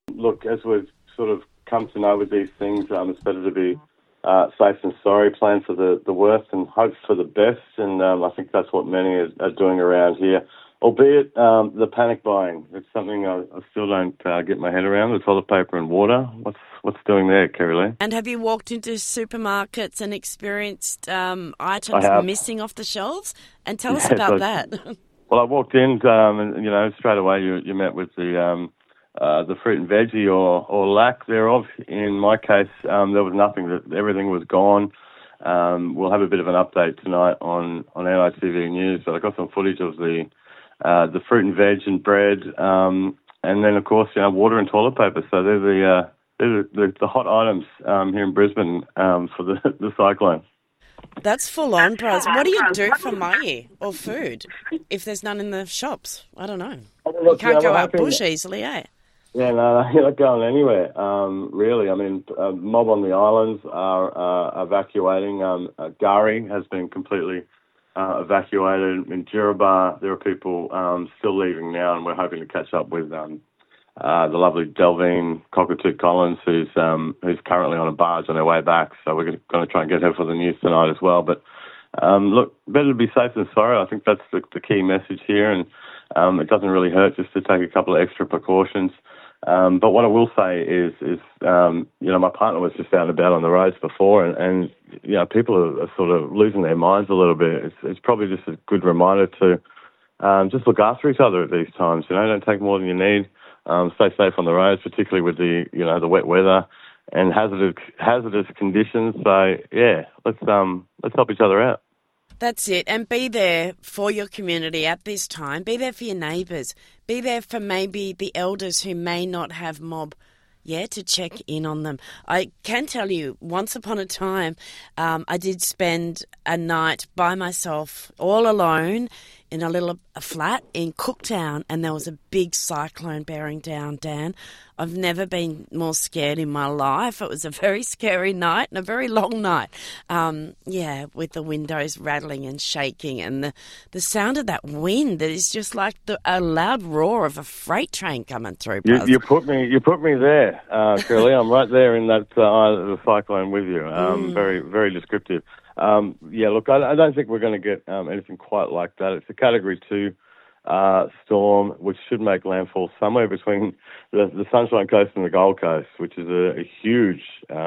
Look, as we've sort of come to know with these things, it's better to be safe than sorry, plan for the worst and hope for the best, and I think that's what many are doing around here. Albeit the panic buying, it's something I still don't get my head around. The toilet paper and water, what's doing there, Kerry Lee? And have you walked into supermarkets and experienced items missing off the shelves? And tell us about that. Well, I walked in, and straight away you met with the fruit and veggie or lack thereof. In my case, there was nothing. Everything was gone. We'll have a bit of an update tonight on NITV News, but I got some footage of the fruit and veg and bread, and then of course water and toilet paper. So they're the hot items here in Brisbane for the cyclone. That's full on, Bros. What do you do for money or food if there's none in the shops? I don't know. You can't go out bush easily, eh? Yeah, no, you're not going anywhere, really. I mean, mob on the islands are evacuating. Gari has been completely evacuated. In Jiribah, there are people still leaving now, and we're hoping to catch up with the lovely Delvine Cockatoo-Collins, who's currently on a barge on her way back. So we're going to try and get her for the news tonight as well. But look, better to be safe than sorry. I think that's the key message here, and it doesn't really hurt just to take a couple of extra precautions. But what I will say is my partner was just out and about on the roads before, and people are sort of losing their minds a little bit. It's probably just a good reminder to just look after each other at these times. Don't take more than you need. Stay safe on the roads, particularly with the wet weather and hazardous conditions. So yeah, let's help each other out. That's it. And be there for your community at this time. Be there for your neighbours. Be there for maybe the elders who may not have mob, to check in on them. I can tell you, once upon a time, I did spend a night by myself, all alone, in a flat in Cooktown, and there was a big cyclone bearing down, Dan. I've never been more scared in my life. It was a very scary night and a very long night. With the windows rattling and shaking, and the sound of that wind that is just like a loud roar of a freight train coming through. You put me there, Shirley. I'm right there in that eye of the cyclone with you. Very, very descriptive. Look, I don't think we're going to get anything quite like that. It's a Category 2 storm, which should make landfall somewhere between the Sunshine Coast and the Gold Coast, which is a huge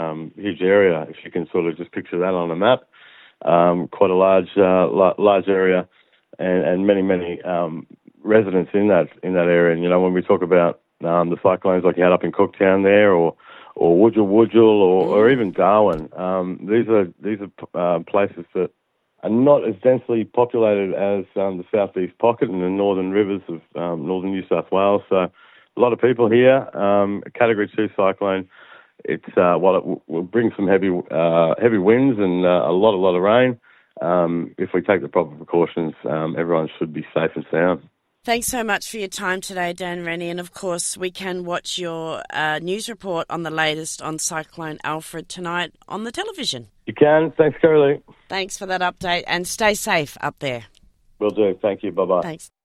area. If you can sort of just picture that on a map, quite a large area, and many residents in that area. And when we talk about the cyclones like you had up in Cooktown there, or Wudjil or even Darwin, these are places that are not as densely populated as the southeast pocket and the northern rivers of northern New South Wales. So a lot of people here. A Category 2 cyclone. It will bring some heavy winds and a lot of rain. If we take the proper precautions, everyone should be safe and sound. Thanks so much for your time today, Dan Rennie. And of course, we can watch your news report on the latest on Cyclone Alfred tonight on the television. You can. Thanks, Carolee. Thanks for that update, and stay safe up there. Will do. Thank you. Bye-bye. Thanks.